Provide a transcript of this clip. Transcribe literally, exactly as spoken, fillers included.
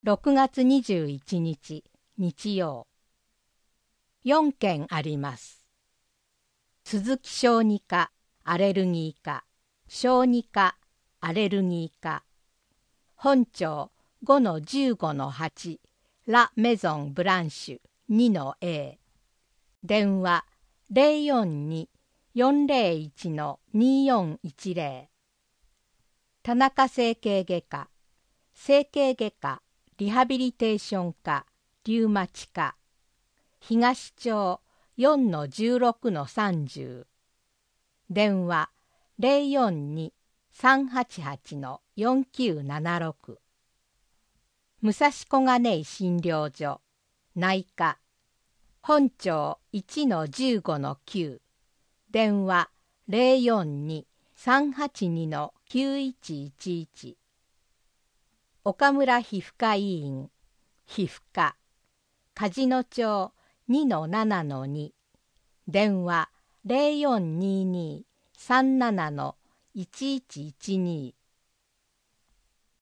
ろくがつにじゅういちにち日曜。よんけんあります。鈴木小児科アレルギー科、小児科アレルギー科。本庁 ごのじゅうごのはち ラ・メゾン・ブランシュ にのエー。電話 ゼロよんに よんゼロいち によんいちゼロ。田中整形外科、整形外科リハビリテーション科、リウマチ科。東町 よんのじゅうろくのさんじゅう。電話 ゼロよんに さんはちはち よんきゅうななろく。武蔵小金井診療所内科。本庁 いちのじゅうごのきゅう。電話 ゼロよんに さんはちに きゅういちいちいち。岡村皮膚科医院皮膚科。梶野町 にのななのに。電話 ゼロよんにに さんなな いちいちいちに。